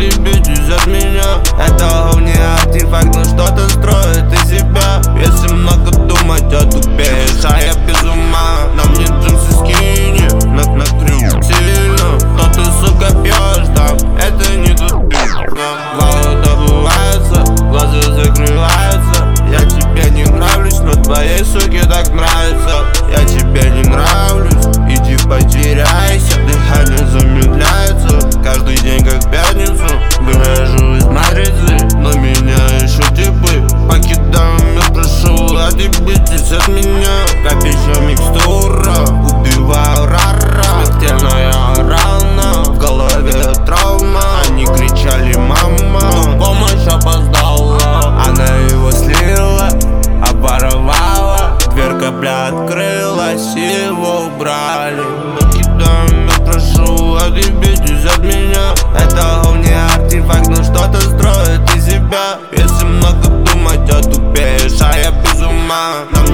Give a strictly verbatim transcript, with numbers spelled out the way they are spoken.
отъебитесь от меня. Это не артефакт, но что-то строит из себя. Если много думать, отупеешь, а я без ума. На мне джинсы скини, на, на крю сильно. То ты, сука, пьешь там, это не тут. Валы добываются, глаза закрываются. Я тебе не нравлюсь, но твоей суке так нравится. Я тебе не нравлюсь, иди потеряйся. Дыхание замедляется, каждый день как пятницу. Выхожу из матрицы, но меня еще типы. Покидаем, я прошу, отъебитесь от меня. Копища микстура, убиваю рара. Смертельная рана, в голове травма. Они кричали мама, но помощь опоздала. Она его слила, оборвала. Дверка, бля, открылась, его убрали. Покидаем, я прошу, отъебитесь от меня. Это не артефакт, но что-то строит из себя. Если много думать, отупеешь, а я без ума.